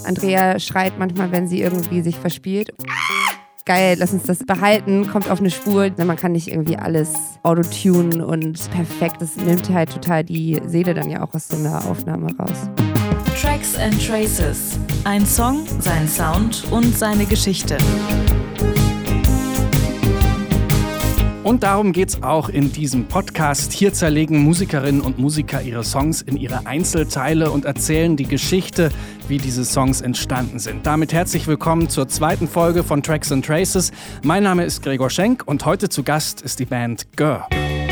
Andrea schreit manchmal, wenn sie irgendwie sich verspielt. Geil, lass uns das behalten, kommt auf eine Spur. Man kann nicht irgendwie alles autotunen und perfekt. Das nimmt halt total die Seele dann ja auch aus so einer Aufnahme raus. Tracks and Traces. Ein Song, sein Sound und seine Geschichte. Und darum geht's auch in diesem Podcast. Hier zerlegen Musikerinnen und Musiker ihre Songs in ihre Einzelteile und erzählen die Geschichte, wie diese Songs entstanden sind. Damit herzlich willkommen zur zweiten Folge von Tracks and Traces. Mein Name ist Gregor Schenk und heute zu Gast ist die Band Gör.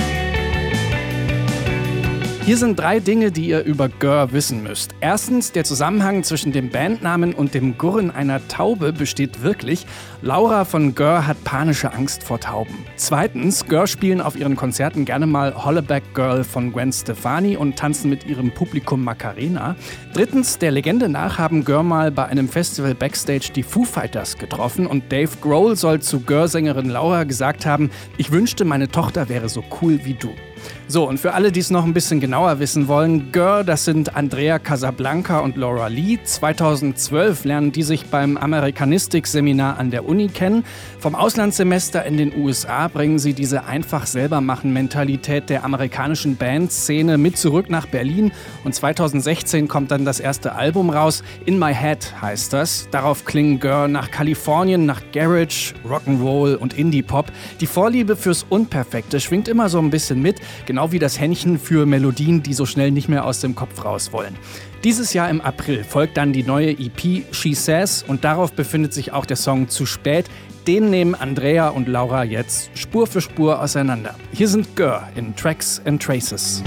Hier sind 3 Dinge, die ihr über Gör wissen müsst. Erstens, der Zusammenhang zwischen dem Bandnamen und dem Gurren einer Taube besteht wirklich. Laura von Gör hat panische Angst vor Tauben. Zweitens, Gör spielen auf ihren Konzerten gerne mal Hollaback Girl von Gwen Stefani und tanzen mit ihrem Publikum Macarena. Drittens, der Legende nach haben Gör mal bei einem Festival Backstage die Foo Fighters getroffen und Dave Grohl soll zu Gör-Sängerin Laura gesagt haben, ich wünschte, meine Tochter wäre so cool wie du. So, und für alle, die es noch ein bisschen genauer wissen wollen, Gör, das sind Andrea Casablanca und Laura Lee. 2012 lernen die sich beim Amerikanistik-Seminar an der Uni kennen. Vom Auslandssemester in den USA bringen sie diese Einfach-selber-machen-Mentalität der amerikanischen Bandszene mit zurück nach Berlin. Und 2016 kommt dann das erste Album raus. In My Head heißt das. Darauf klingen Gör nach Kalifornien, nach Garage, Rock'n'Roll und Indie-Pop. Die Vorliebe fürs Unperfekte schwingt immer so ein bisschen mit. Genau wie das Händchen für Melodien, die so schnell nicht mehr aus dem Kopf raus wollen. Dieses Jahr im April folgt dann die neue EP She Says und darauf befindet sich auch der Song Zu spät. Den nehmen Andrea und Laura jetzt Spur für Spur auseinander. Hier sind Gör in Tracks and Traces.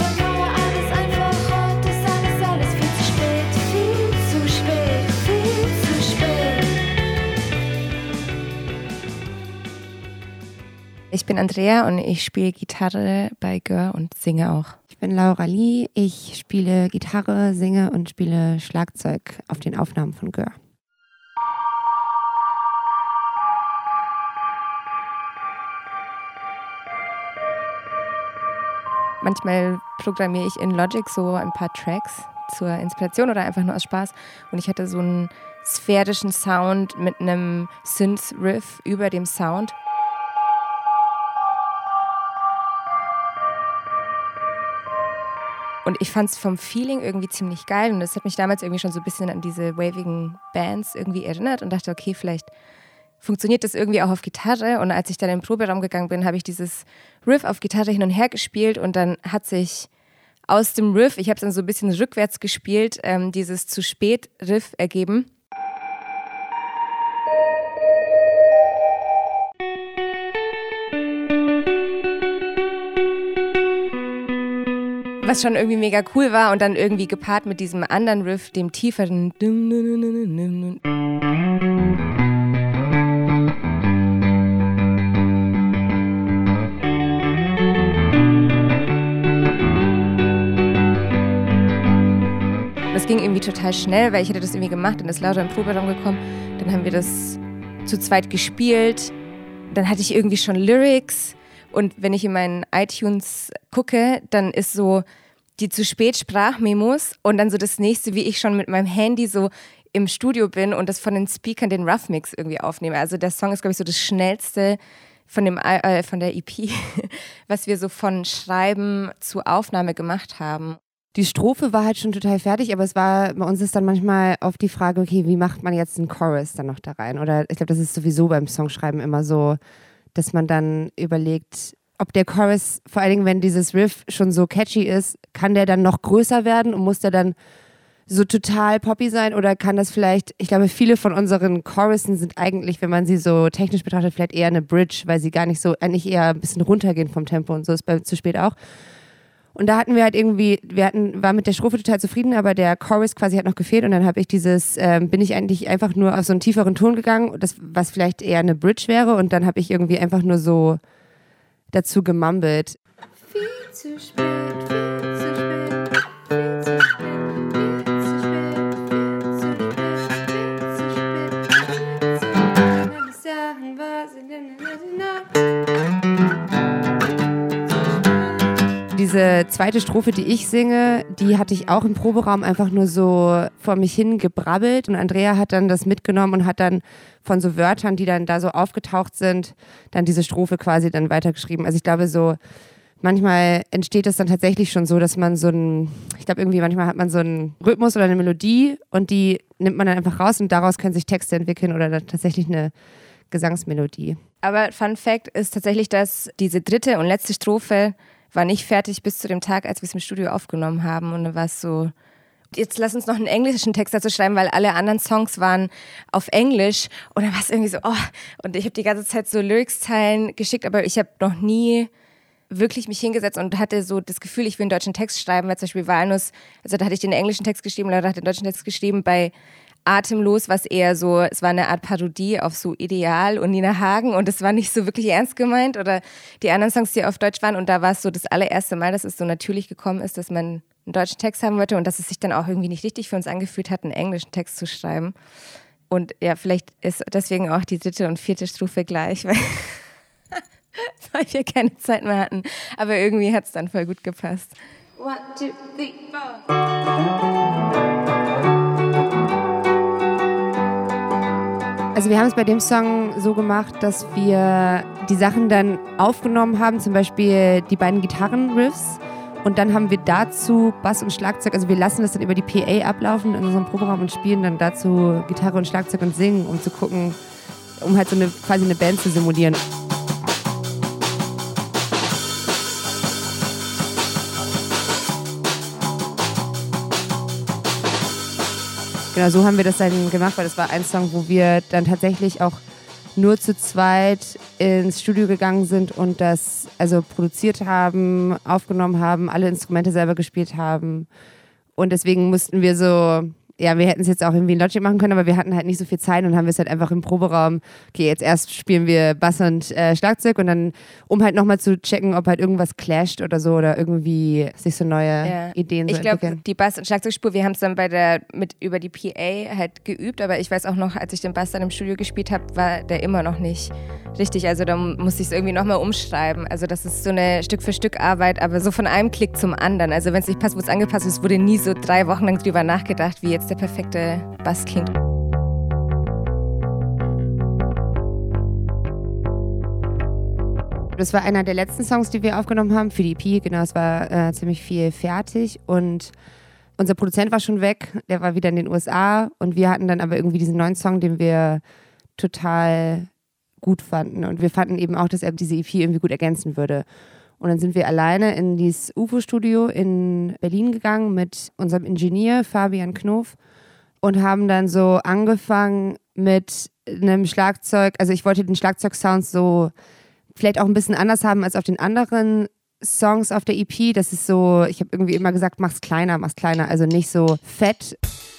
Ich bin Andrea und ich spiele Gitarre bei Gör und singe auch. Ich bin Laura Lee, ich spiele Gitarre, singe und spiele Schlagzeug auf den Aufnahmen von Gör. Manchmal programmiere ich in Logic so ein paar Tracks zur Inspiration oder einfach nur aus Spaß. Und ich hatte so einen sphärischen Sound mit einem Synth-Riff über dem Sound. Und ich fand es vom Feeling irgendwie ziemlich geil und das hat mich damals irgendwie schon so ein bisschen an diese wavigen Bands irgendwie erinnert und dachte, okay, vielleicht funktioniert das irgendwie auch auf Gitarre. Und als ich dann in den Proberaum gegangen bin, habe ich dieses Riff auf Gitarre hin und her gespielt und dann hat sich aus dem Riff, ich habe es dann so ein bisschen rückwärts gespielt, dieses Zu spät Riff ergeben. Was schon irgendwie mega cool war und dann irgendwie gepaart mit diesem anderen Riff, dem tieferen. Das ging irgendwie total schnell, weil ich hatte das irgendwie gemacht und ist Laura im Proberaum gekommen. Dann haben wir das zu zweit gespielt. Dann hatte ich irgendwie schon Lyrics. Und wenn ich in meinen iTunes gucke, dann ist so die zu spät Sprachmemos und dann so das nächste, wie ich schon mit meinem Handy so im Studio bin und das von den Speakern den Rough Mix irgendwie aufnehme. Also der Song ist, glaube ich, so das Schnellste von der EP, was wir so von Schreiben zu Aufnahme gemacht haben. Die Strophe war halt schon total fertig, aber bei uns ist dann manchmal oft die Frage, okay, wie macht man jetzt einen Chorus dann noch da rein? Oder ich glaube, das ist sowieso beim Songschreiben immer so, dass man dann überlegt, ob der Chorus, vor allen Dingen, wenn dieses Riff schon so catchy ist, kann der dann noch größer werden und muss der dann so total poppy sein oder kann das vielleicht, ich glaube, viele von unseren Chorussen sind eigentlich, wenn man sie so technisch betrachtet, vielleicht eher eine Bridge, weil sie gar nicht so, eigentlich eher ein bisschen runtergehen vom Tempo und so ist bei Zu spät auch. Und da hatten wir halt irgendwie, waren mit der Strophe total zufrieden, aber der Chorus quasi hat noch gefehlt und dann habe ich bin ich eigentlich einfach nur auf so einen tieferen Ton gegangen, was vielleicht eher eine Bridge wäre und dann habe ich irgendwie einfach nur so dazu gemumbelt. Viel zu spät, viel zu spät, viel zu spät, viel zu spät, viel zu spät, viel zu spät. Diese zweite Strophe, die ich singe, die hatte ich auch im Proberaum einfach nur so vor mich hin gebrabbelt und Andrea hat dann das mitgenommen und hat dann von so Wörtern, die dann da so aufgetaucht sind, dann diese Strophe quasi dann weitergeschrieben. Also ich glaube so, manchmal entsteht es dann tatsächlich schon so, dass man ich glaube irgendwie manchmal hat man so einen Rhythmus oder eine Melodie und die nimmt man dann einfach raus und daraus können sich Texte entwickeln oder dann tatsächlich eine Gesangsmelodie. Aber Fun Fact ist tatsächlich, dass diese dritte und letzte Strophe war nicht fertig bis zu dem Tag, als wir es im Studio aufgenommen haben. Und dann war es so, jetzt lass uns noch einen englischen Text dazu schreiben, weil alle anderen Songs waren auf Englisch. Und dann war es irgendwie so, und ich habe die ganze Zeit so Lyrics-Zeilen geschickt, aber ich habe noch nie wirklich mich hingesetzt und hatte so das Gefühl, ich will einen deutschen Text schreiben, weil zum Beispiel Walnuss, also da hatte ich den englischen Text geschrieben, Laura hat den deutschen Text geschrieben, bei Atemlos, was eher so, es war eine Art Parodie auf so Ideal und Nina Hagen und es war nicht so wirklich ernst gemeint oder die anderen Songs, die auf Deutsch waren und da war es so das allererste Mal, dass es so natürlich gekommen ist, dass man einen deutschen Text haben wollte und dass es sich dann auch irgendwie nicht richtig für uns angefühlt hat, einen englischen Text zu schreiben. Und ja, vielleicht ist deswegen auch die dritte und vierte Strophe gleich, weil wir keine Zeit mehr hatten. Aber irgendwie hat es dann voll gut gepasst. 1, 2, 3, 4. Also wir haben es bei dem Song so gemacht, dass wir die Sachen dann aufgenommen haben, zum Beispiel die beiden Gitarrenriffs und dann haben wir dazu Bass und Schlagzeug, also wir lassen das dann über die PA ablaufen in unserem Proberaum und spielen dann dazu Gitarre und Schlagzeug und singen, um zu gucken, um halt so quasi eine Band zu simulieren. Genau, so haben wir das dann gemacht, weil das war ein Song, wo wir dann tatsächlich auch nur zu zweit ins Studio gegangen sind und das also produziert haben, aufgenommen haben, alle Instrumente selber gespielt haben. Und deswegen mussten wir so, ja, wir hätten es jetzt auch irgendwie in Logic machen können, aber wir hatten halt nicht so viel Zeit und haben wir es halt einfach im Proberaum, okay, jetzt erst spielen wir Bass und Schlagzeug und dann, um halt nochmal zu checken, ob halt irgendwas clasht oder so oder irgendwie sich so neue Ideen so entwickeln. Ich glaube, die Bass- und Schlagzeugspur, wir haben es dann über die PA halt geübt, aber ich weiß auch noch, als ich den Bass dann im Studio gespielt habe, war der immer noch nicht richtig, also da musste ich es irgendwie nochmal umschreiben, also das ist so eine Stück-für-Stück-Arbeit, aber so von einem Klick zum anderen, also wenn es nicht passt, wo es angepasst ist, wurde nie so 3 Wochen lang drüber nachgedacht, wie jetzt der perfekte Bass klingt. Das war einer der letzten Songs, die wir aufgenommen haben für die EP. Genau, es war ziemlich viel fertig und unser Produzent war schon weg, der war wieder in den USA und wir hatten dann aber irgendwie diesen neuen Song, den wir total gut fanden und wir fanden eben auch, dass er diese EP irgendwie gut ergänzen würde. Und dann sind wir alleine in dieses UFO-Studio in Berlin gegangen mit unserem Ingenieur Fabian Knof und haben dann so angefangen mit einem Schlagzeug, also ich wollte den Schlagzeugsound so vielleicht auch ein bisschen anders haben als auf den anderen Songs auf der EP. Das ist so, ich habe irgendwie immer gesagt, mach's kleiner, also nicht so fett.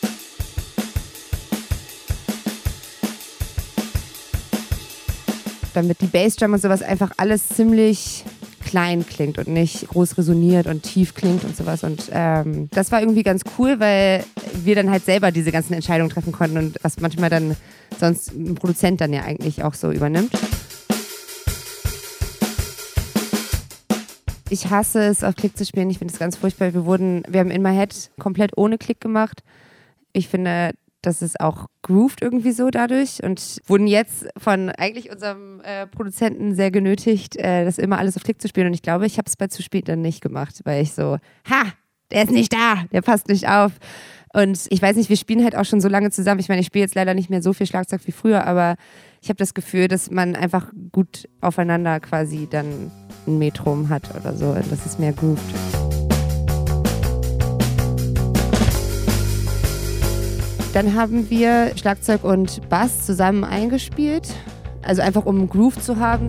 Damit die Bassdrum und sowas einfach alles ziemlich klein klingt und nicht groß resoniert und tief klingt und sowas. Und das war irgendwie ganz cool, weil wir dann halt selber diese ganzen Entscheidungen treffen konnten und was manchmal dann sonst ein Produzent dann ja eigentlich auch so übernimmt. Ich hasse es, auf Klick zu spielen. Ich finde es ganz furchtbar. Wir haben In My Head komplett ohne Klick gemacht. Ich finde, das ist auch grooved irgendwie so dadurch und wurden jetzt von eigentlich unserem Produzenten sehr genötigt, das immer alles auf Klick zu spielen und ich glaube, ich habe es bei Zu spät dann nicht gemacht, weil ich so, der ist nicht da, der passt nicht auf und ich weiß nicht, wir spielen halt auch schon so lange zusammen, ich meine, ich spiele jetzt leider nicht mehr so viel Schlagzeug wie früher, aber ich habe das Gefühl, dass man einfach gut aufeinander quasi dann ein Metrum hat oder so und das ist mehr grooved. Dann haben wir Schlagzeug und Bass zusammen eingespielt, also einfach um einen Groove zu haben.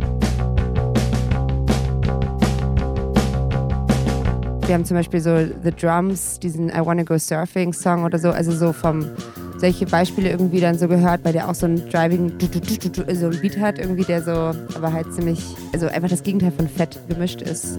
Wir haben zum Beispiel so The Drums, diesen I Wanna Go Surfing Song oder so, also so solche Beispiele irgendwie dann so gehört, weil der auch so ein Driving, so ein Beat hat irgendwie, der so, aber halt ziemlich, also einfach das Gegenteil von fett gemischt ist.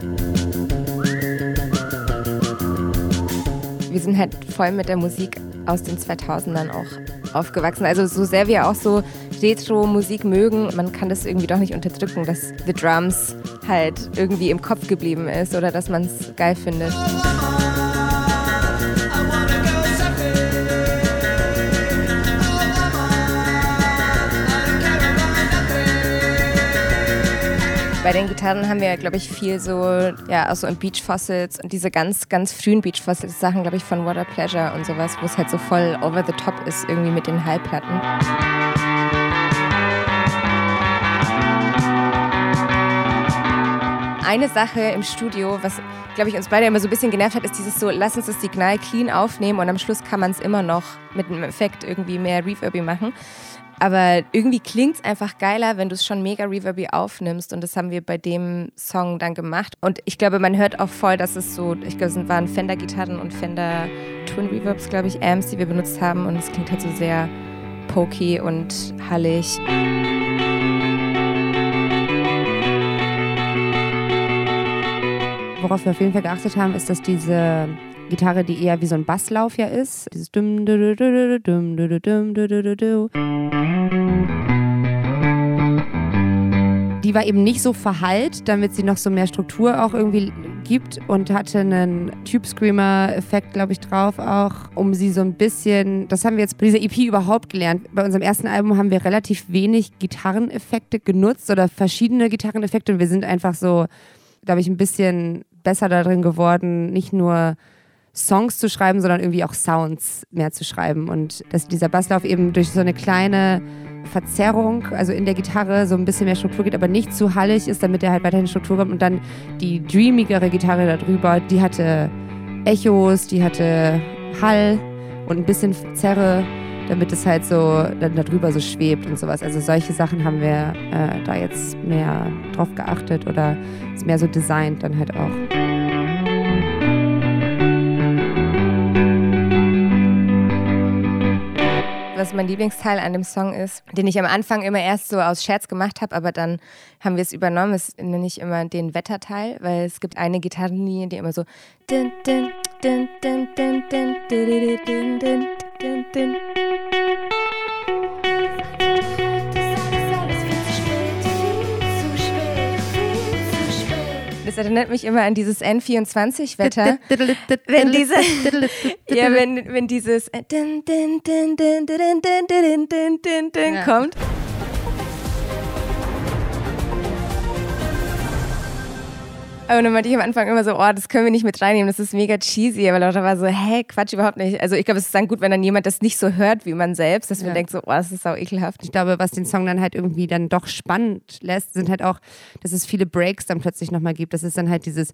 Wir sind halt voll mit der Musik aus den 2000ern auch aufgewachsen. Also so sehr wir auch so Retro-Musik mögen, man kann das irgendwie doch nicht unterdrücken, dass The Drums halt irgendwie im Kopf geblieben ist oder dass man es geil findet. Bei den Gitarren haben wir, glaube ich, viel so, ja, auch so in Beach Fossils und diese ganz, ganz frühen Beach Fossils Sachen, glaube ich, von Water Pleasure und sowas, wo es halt so voll over the top ist, irgendwie mit den Hallplatten. Eine Sache im Studio, was, glaube ich, uns beide immer so ein bisschen genervt hat, ist dieses so, lass uns das Signal clean aufnehmen und am Schluss kann man es immer noch mit einem Effekt irgendwie mehr Reverby machen. Aber irgendwie klingt es einfach geiler, wenn du es schon mega Reverby aufnimmst und das haben wir bei dem Song dann gemacht. Und ich glaube, man hört auch voll, dass es so, ich glaube, es waren Fender-Gitarren und Fender Twin Reverbs, glaube ich, Amps, die wir benutzt haben und es klingt halt so sehr pokey und hallig. Worauf wir auf jeden Fall geachtet haben, ist, dass diese Gitarre, die eher wie so ein Basslauf ja ist, dieses dum du du du dum du du dum du du du, die war eben nicht so verhallt, damit sie noch so mehr Struktur auch irgendwie gibt und hatte einen Tube Screamer-Effekt, glaube ich, drauf auch, um sie so ein bisschen, das haben wir jetzt bei dieser EP überhaupt gelernt. Bei unserem ersten Album haben wir relativ wenig Gitarreneffekte genutzt oder verschiedene Gitarreneffekte und wir sind einfach so, glaube ich, ein bisschen besser darin geworden, nicht nur Songs zu schreiben, sondern irgendwie auch Sounds mehr zu schreiben. Und dass dieser Basslauf eben durch so eine kleine Verzerrung, also in der Gitarre so ein bisschen mehr Struktur geht, aber nicht zu hallig ist, damit er halt weiterhin Struktur kommt. Und dann die dreamigere Gitarre darüber, die hatte Echos, die hatte Hall und ein bisschen Zerre, damit es halt so dann darüber so schwebt und sowas. Also solche Sachen haben wir da jetzt mehr drauf geachtet oder ist mehr so designt dann halt auch. Was mein Lieblingsteil an dem Song ist, den ich am Anfang immer erst so aus Scherz gemacht habe, aber dann haben wir es übernommen, das nenne ich immer den Wetterteil, weil es gibt eine Gitarrenlinie, die immer so din, din, din, din, din, din, din, din, din, din, din. Das erinnert mich immer an dieses N24-Wetter. Wenn diese, ja, wenn dieses kommt. Und dann meinte ich am Anfang immer so, oh, das können wir nicht mit reinnehmen, das ist mega cheesy. Aber Laura war so, hey, Quatsch, überhaupt nicht. Also ich glaube, es ist dann gut, wenn dann jemand das nicht so hört wie man selbst, dass man denkt so, oh, das ist sau ekelhaft. Ich glaube, was den Song dann halt irgendwie dann doch spannend lässt, sind halt auch, dass es viele Breaks dann plötzlich nochmal gibt. Das ist dann halt dieses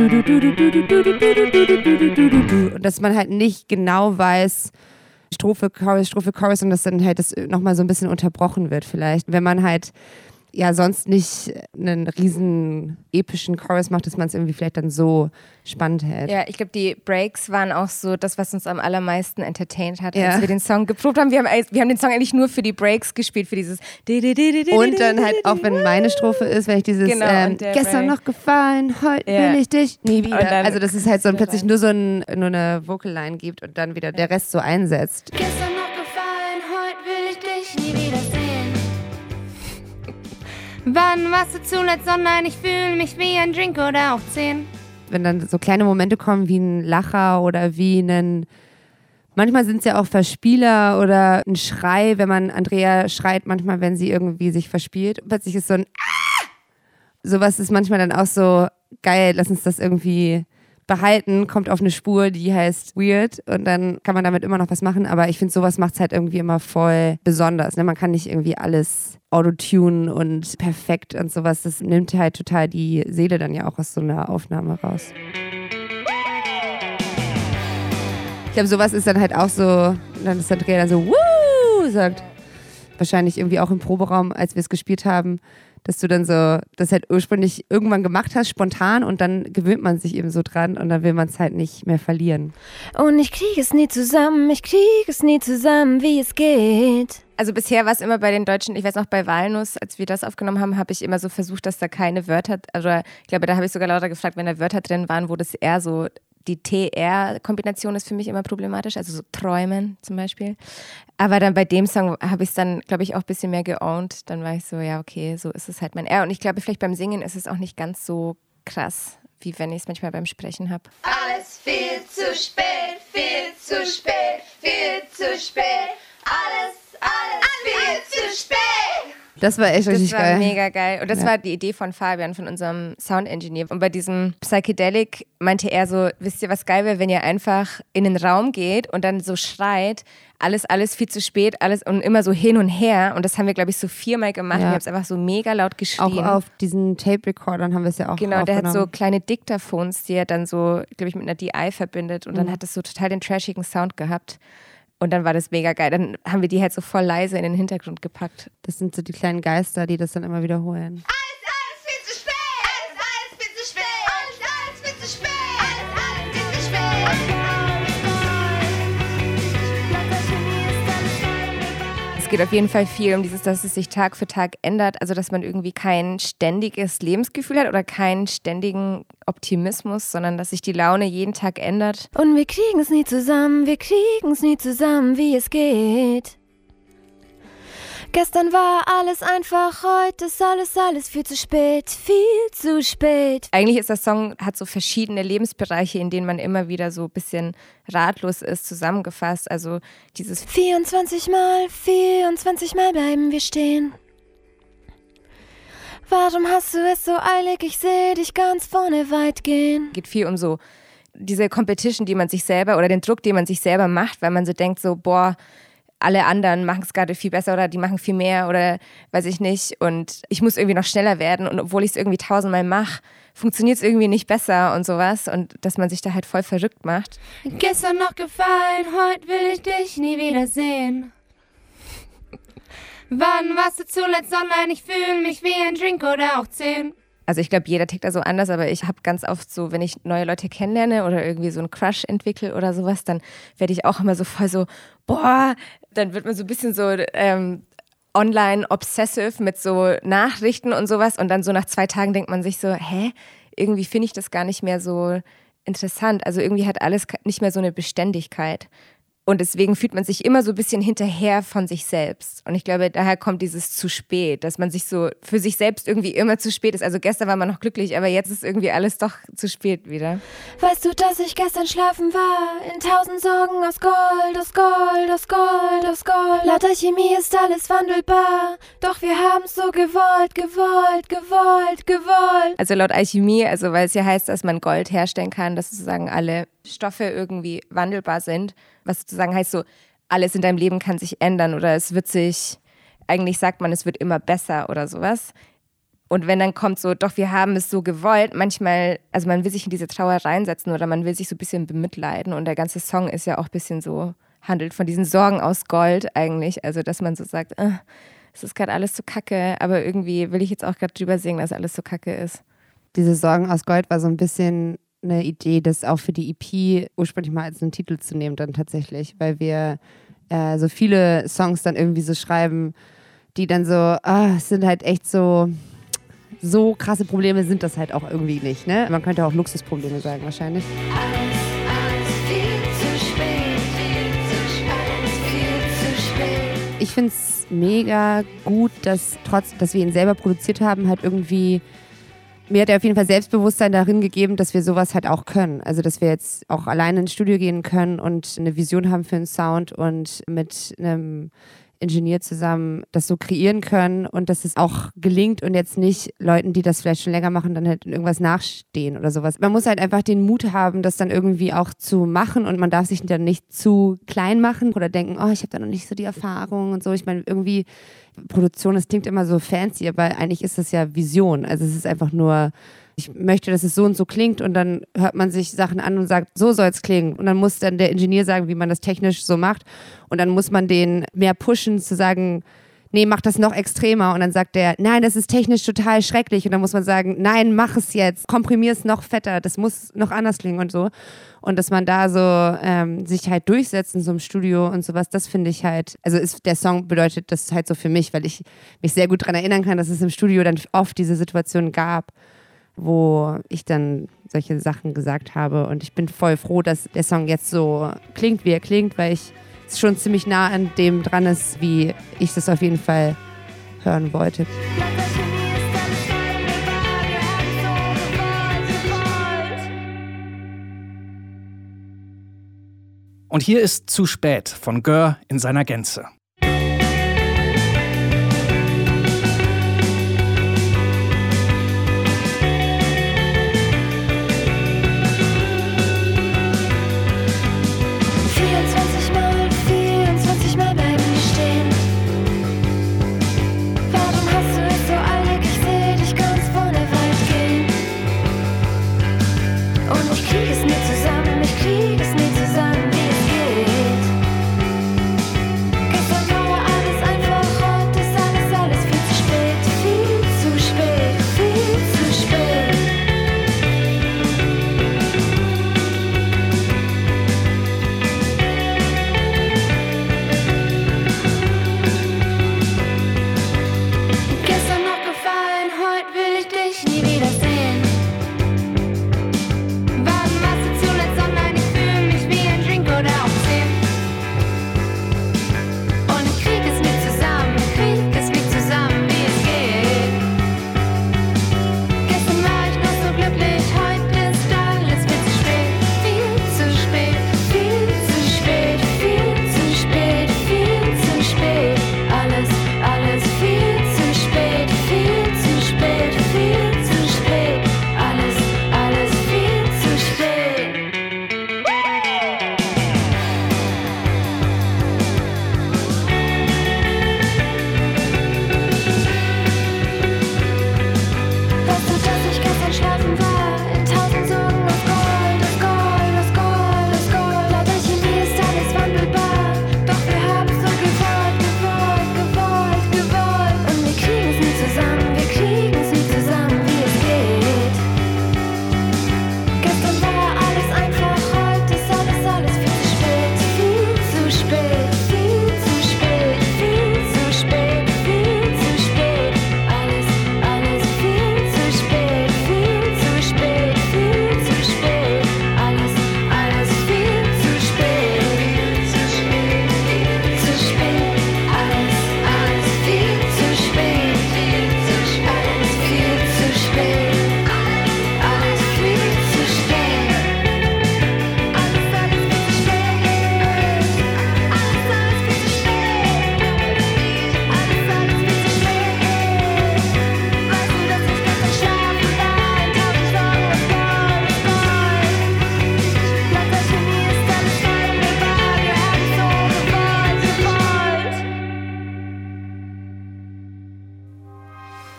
und dass man halt nicht genau weiß, Strophe, Chorus und dass dann halt das nochmal so ein bisschen unterbrochen wird vielleicht. Wenn man halt ja sonst nicht einen riesen epischen Chorus macht, dass man es irgendwie vielleicht dann so spannend hält. Ja, ich glaube, die Breaks waren auch so das, was uns am allermeisten entertained hat, als wir den Song geprobt haben. Wir haben den Song eigentlich nur für die Breaks gespielt, für dieses und dann halt auch, wenn meine Strophe ist, wenn ich dieses gestern noch gefallen, heute will ich dich nie wieder. Also das ist halt so plötzlich nur eine Vocal-Line gibt und dann wieder der Rest so einsetzt. Gestern noch gefallen, heute will ich dich nie wieder sehen. Wann warst du zuletzt? Oh nein, ich fühle mich wie ein Drink oder auch 10. Wenn dann so kleine Momente kommen wie ein Lacher oder wie ein, manchmal sind es ja auch Verspieler oder ein Schrei, wenn man Andrea schreit, manchmal, wenn sie irgendwie sich verspielt. Und plötzlich ist so ein sowas ist manchmal dann auch so geil, lass uns das irgendwie behalten, kommt auf eine Spur, die heißt Weird und dann kann man damit immer noch was machen, aber ich finde, sowas macht es halt irgendwie immer voll besonders. Ne? Man kann nicht irgendwie alles autotunen und perfekt und sowas, das nimmt halt total die Seele dann ja auch aus so einer Aufnahme raus. Ich glaube, sowas ist dann halt auch so, dann ist Andrea dann so, wuh, sagt. Wahrscheinlich irgendwie auch im Proberaum, als wir es gespielt haben, dass du dann so das halt ursprünglich irgendwann gemacht hast, spontan und dann gewöhnt man sich eben so dran und dann will man es halt nicht mehr verlieren. Und ich kriege es nie zusammen, wie es geht. Also bisher war es immer bei den Deutschen, ich weiß noch bei Walnuss, als wir das aufgenommen haben, habe ich immer so versucht, dass da keine Wörter, also ich glaube, da habe ich sogar lauter gefragt, wenn da Wörter drin waren, wo das eher so, die TR-Kombination ist für mich immer problematisch, also so träumen zum Beispiel. Aber dann bei dem Song habe ich es dann, glaube ich, auch ein bisschen mehr geowned. Dann war ich so, ja, okay, so ist es halt mein R. Und ich glaube, vielleicht beim Singen ist es auch nicht ganz so krass, wie wenn ich es manchmal beim Sprechen habe. Alles viel zu spät, viel zu spät, viel zu spät. Alles viel zu spät. Das war echt richtig Das war geil. mega geil. Und das war die Idee von Fabian, von unserem Sound-Engineer. Und bei diesem Psychedelic meinte er so, wisst ihr, was geil wäre, wenn ihr einfach in den Raum geht und dann so schreit, alles viel zu spät, alles und immer so hin und her. Und das haben wir, glaube ich, so 4-mal gemacht. Ja. Wir haben es einfach so mega laut geschrien. Auch auf diesen Tape-Recordern haben wir es ja auch Genau, der hat so aufgenommen. kleine Diktaphones, die er dann so, glaube ich, mit einer DI verbindet. Und dann hat das so total den trashigen Sound gehabt. Und dann war das mega geil. Dann haben wir die halt so voll leise in den Hintergrund gepackt. Das sind so die kleinen Geister, die das dann immer wiederholen. Alles viel zu spät. Alles viel zu spät. Alles viel zu spät. Alles viel zu spät. Es geht auf jeden Fall viel um dieses, dass es sich Tag für Tag ändert. Also, dass man irgendwie kein ständiges Lebensgefühl hat oder keinen ständigen Optimismus, sondern dass sich die Laune jeden Tag ändert. Und wir kriegen es nie zusammen, wie es geht. Gestern war alles einfach, heute ist alles viel zu spät, viel zu spät. Eigentlich ist der Song, hat so verschiedene Lebensbereiche, in denen man immer wieder so ein bisschen ratlos ist, zusammengefasst. Also dieses 24 Mal bleiben wir stehen. Warum hast du es so eilig, ich sehe dich ganz vorne weit gehen. Geht viel um so diese Competition, die man sich selber oder den Druck, den man sich selber macht, weil man so denkt so, boah, alle anderen machen es gerade viel besser oder die machen viel mehr oder weiß ich nicht und ich muss irgendwie noch schneller werden und obwohl ich es irgendwie 1000-mal mache, funktioniert es irgendwie nicht besser und sowas und dass man sich da halt voll verrückt macht. Gestern noch gefallen, heute will ich dich nie wiedersehen. Wann warst du zuletzt online? Ich fühle mich wie ein Drink oder auch 10. Also ich glaube, jeder tickt da so anders, aber ich habe ganz oft so, wenn ich neue Leute kennenlerne oder irgendwie so einen Crush entwickle oder sowas, dann werde ich auch immer so voll so, boah, dann wird man so ein bisschen so online obsessive mit so Nachrichten und sowas und dann so nach 2 Tagen denkt man sich so, irgendwie finde ich das gar nicht mehr so interessant. Also irgendwie hat alles nicht mehr so eine Beständigkeit. Und deswegen fühlt man sich immer so ein bisschen hinterher von sich selbst. Und ich glaube, daher kommt dieses zu spät, dass man sich so für sich selbst irgendwie immer zu spät ist. Also gestern war man noch glücklich, aber jetzt ist irgendwie alles doch zu spät wieder. Weißt du, dass ich gestern schlafen war? In 1000 Sorgen aus Gold, aus Gold, aus Gold, aus Gold. Laut Alchemie ist alles wandelbar. Doch wir haben es so gewollt, gewollt, gewollt, gewollt. Also laut Alchemie, also weil es ja heißt, dass man Gold herstellen kann, dass sozusagen alle Stoffe irgendwie wandelbar sind. Was sozusagen heißt so, alles in deinem Leben kann sich ändern oder es wird sich, eigentlich sagt man, es wird immer besser oder sowas. Und wenn dann kommt so, doch wir haben es so gewollt, manchmal, also man will sich in diese Trauer reinsetzen oder man will sich so ein bisschen bemitleiden und der ganze Song ist ja auch ein bisschen so, handelt von diesen Sorgen aus Gold eigentlich, also dass man so sagt, es ist gerade alles so kacke, aber irgendwie will ich jetzt auch gerade drüber singen, dass alles so kacke ist. Diese Sorgen aus Gold war so ein bisschen eine Idee, das auch für die EP ursprünglich mal als einen Titel zu nehmen dann tatsächlich, weil wir so viele Songs dann irgendwie so schreiben, die dann so, es sind halt echt so krasse Probleme sind das halt auch irgendwie nicht, ne? Man könnte auch Luxusprobleme sagen wahrscheinlich. Alles viel zu spät. Alles viel zu spät. Ich finde es mega gut, dass dass wir ihn selber produziert haben, halt irgendwie mir hat er auf jeden Fall Selbstbewusstsein darin gegeben, dass wir sowas halt auch können. Also, dass wir jetzt auch alleine ins Studio gehen können und eine Vision haben für einen Sound und mit einem Ingenieur zusammen das so kreieren können und dass es auch gelingt und jetzt nicht Leuten, die das vielleicht schon länger machen, dann halt in irgendwas nachstehen oder sowas. Man muss halt einfach den Mut haben, das dann irgendwie auch zu machen und man darf sich dann nicht zu klein machen oder denken, ich habe da noch nicht so die Erfahrung und so. Ich meine, irgendwie Produktion, das klingt immer so fancy, aber eigentlich ist das ja Vision. Also es ist einfach nur, ich möchte, dass es so und so klingt und dann hört man sich Sachen an und sagt, so soll es klingen. Und dann muss dann der Ingenieur sagen, wie man das technisch so macht. Und dann muss man den mehr pushen, zu sagen, nee, mach das noch extremer. Und dann sagt der, nein, das ist technisch total schrecklich. Und dann muss man sagen, nein, mach es jetzt, komprimier es noch fetter, das muss noch anders klingen und so. Und dass man da so sich halt durchsetzt in so einem Studio und sowas, das finde ich halt, also der Song bedeutet das halt so für mich, weil ich mich sehr gut daran erinnern kann, dass es im Studio dann oft diese Situation gab, wo ich dann solche Sachen gesagt habe. Und ich bin voll froh, dass der Song jetzt so klingt, wie er klingt, weil es schon ziemlich nah an dem dran ist, wie ich das auf jeden Fall hören wollte. Und hier ist Zu spät von Gör in seiner Gänze.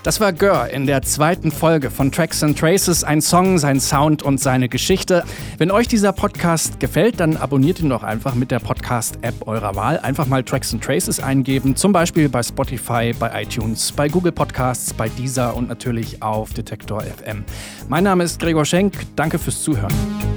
Das war Gör in der 2. Folge von Tracks and Traces, ein Song, sein Sound und seine Geschichte. Wenn euch dieser Podcast gefällt, dann abonniert ihn doch einfach mit der Podcast-App eurer Wahl. Einfach mal Tracks and Traces eingeben, zum Beispiel bei Spotify, bei iTunes, bei Google Podcasts, bei Deezer und natürlich auf Detektor FM. Mein Name ist Gregor Schenk, danke fürs Zuhören.